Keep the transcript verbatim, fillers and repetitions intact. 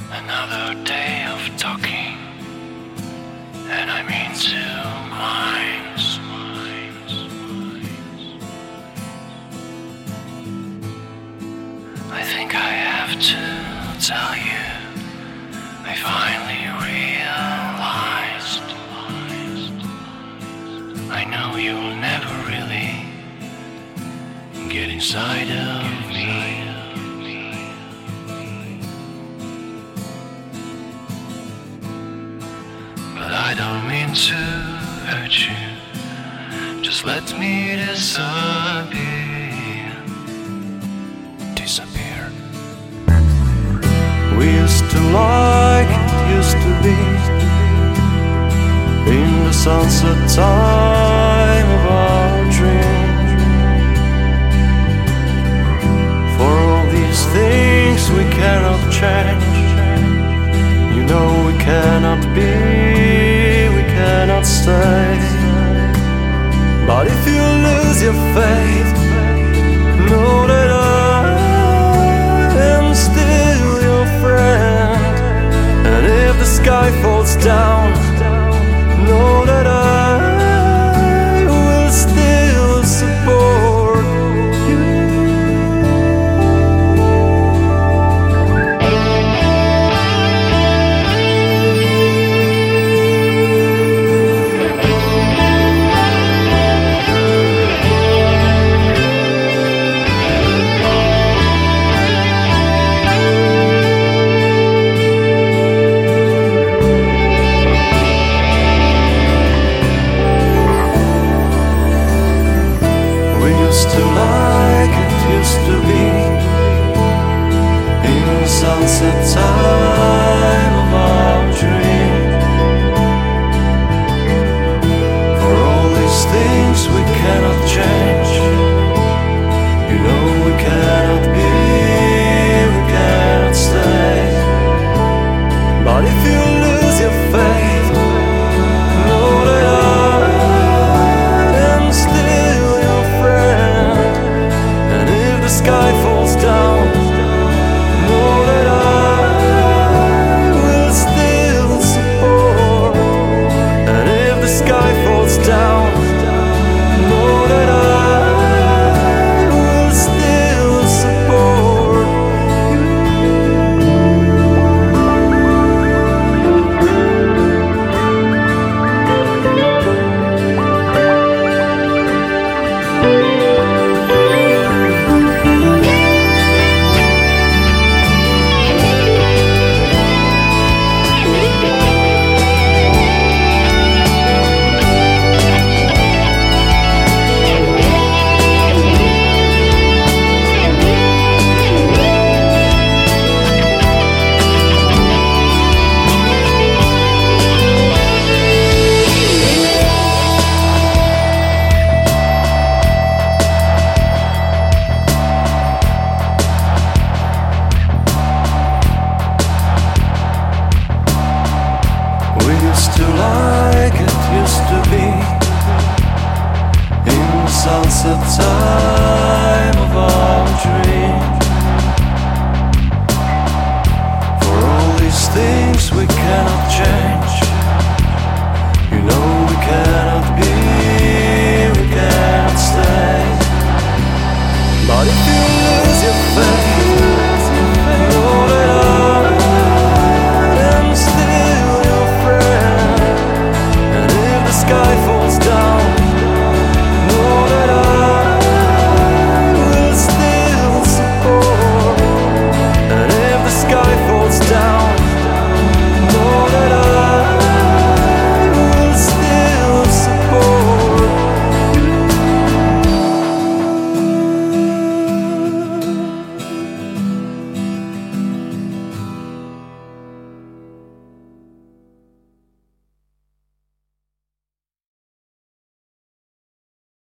Another day of talking, and I'm into minds. I think I have to tell you, I finally realized I know you'll never really get inside of me. But I don't mean to hurt you, just let me disappear. Disappear. We used to like it used to be, in the sunset time of our dream. For all these things we cannot change, you know we cannot be, we cannot stay. But if you lose your faith, know that I am still your friend. And if the sky falls down, know that I will still support you. To like it used to be, in the sunset time of our dream. For all these things we cannot change, you know we cannot be, we cannot stay. But if you lose your faith, know that I am still your friend. The sky falls down, know that I will still support. And if the sky falls down, know that I will still support used to like it used to be, in the sunset time of our dream. For all these things we cannot change,